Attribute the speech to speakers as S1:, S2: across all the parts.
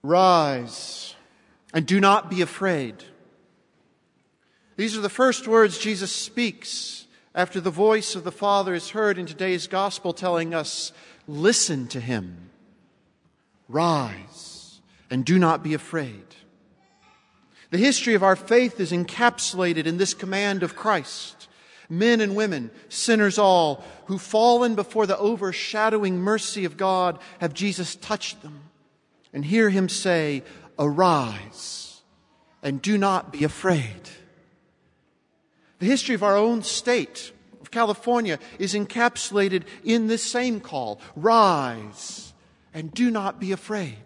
S1: Rise and do not be afraid. These are the first words Jesus speaks after the voice of the Father is heard in today's gospel telling us, listen to him. Rise and do not be afraid. The history of our faith is encapsulated in this command of Christ. Men and women, sinners all, who've fallen before the overshadowing mercy of God, have Jesus touched them and hear him say, arise and do not be afraid. The history of our own state of California is encapsulated in this same call, rise and do not be afraid.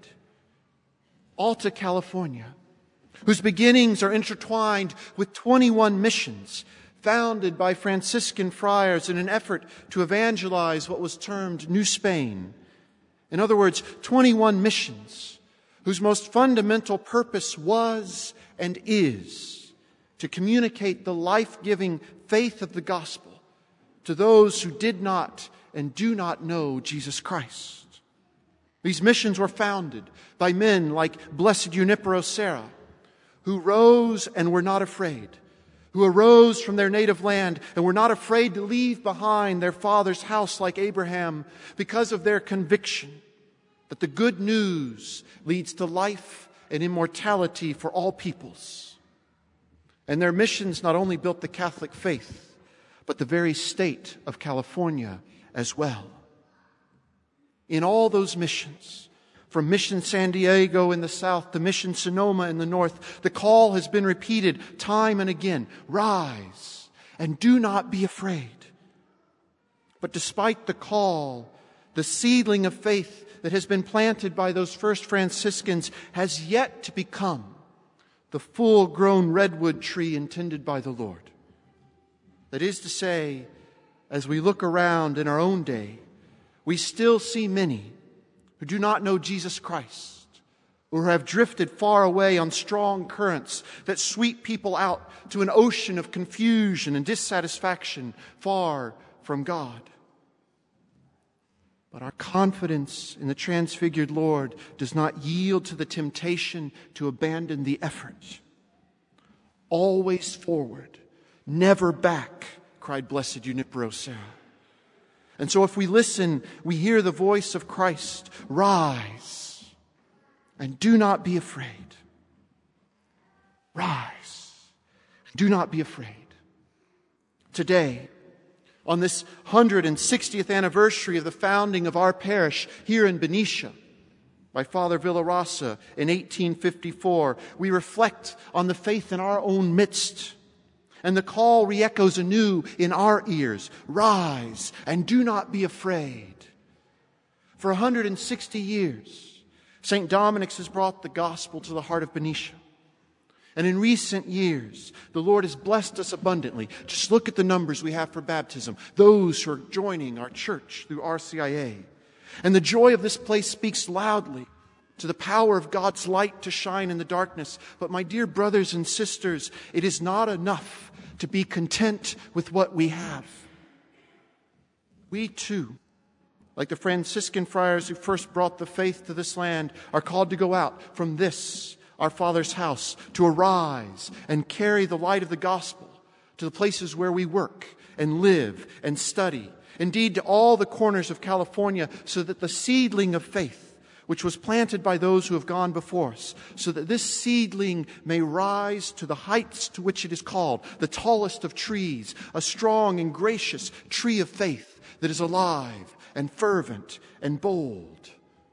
S1: Alta California, whose beginnings are intertwined with 21 missions founded by Franciscan friars in an effort to evangelize what was termed New Spain. In other words, 21 missions whose most fundamental purpose was and is to communicate the life-giving faith of the gospel to those who did not and do not know Jesus Christ. These missions were founded by men like Blessed Junipero Serra, who rose and were not afraid, who arose from their native land and were not afraid to leave behind their father's house like Abraham because of their conviction that the good news leads to life and immortality for all peoples. And their missions not only built the Catholic faith, but the very state of California as well. In all those missions, from Mission San Diego in the south to Mission Sonoma in the north, the call has been repeated time and again. Rise and do not be afraid. But despite the call, the seedling of faith that has been planted by those first Franciscans has yet to become the full-grown redwood tree intended by the Lord. That is to say, as we look around in our own day, we still see many who do not know Jesus Christ, or have drifted far away on strong currents that sweep people out to an ocean of confusion and dissatisfaction far from God. But our confidence in the transfigured Lord does not yield to the temptation to abandon the effort. Always forward, never back, cried Blessed Junipero Serra. And so if we listen, we hear the voice of Christ, rise and do not be afraid. Rise and do not be afraid. Today, on this 160th anniversary of the founding of our parish here in Benicia by Father Villarasa in 1854, we reflect on the faith in our own midst. And the call re-echoes anew in our ears. Rise and do not be afraid. For 160 years, St. Dominic's has brought the gospel to the heart of Benicia. And in recent years, the Lord has blessed us abundantly. Just look at the numbers we have for baptism. Those who are joining our church through RCIA. And the joy of this place speaks loudly to the power of God's light to shine in the darkness. But my dear brothers and sisters, it is not enough to be content with what we have. We too, like the Franciscan friars who first brought the faith to this land, are called to go out from this, our Father's house, to arise and carry the light of the gospel to the places where we work and live and study. Indeed, to all the corners of California, so that the seedling of faith, which was planted by those who have gone before us, so that this seedling may rise to the heights to which it is called, the tallest of trees, a strong and gracious tree of faith that is alive and fervent and bold.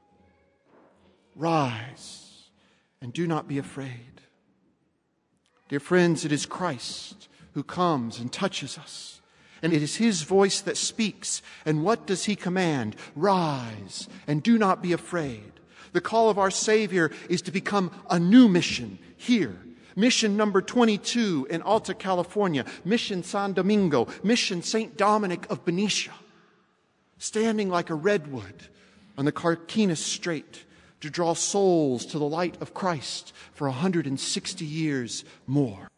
S1: Rise and do not be afraid. Dear friends, it is Christ who comes and touches us. And it is His voice that speaks. And what does He command? Rise and do not be afraid. The call of our Savior is to become a new mission here. Mission number 22 in Alta California. Mission San Domingo. Mission St. Dominic of Benicia. Standing like a redwood on the Carquinez Strait to draw souls to the light of Christ for 160 years more.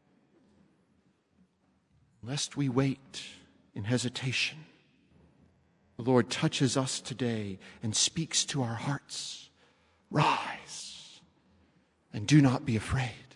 S1: Lest we wait in hesitation, the Lord touches us today and speaks to our hearts. Rise and do not be afraid.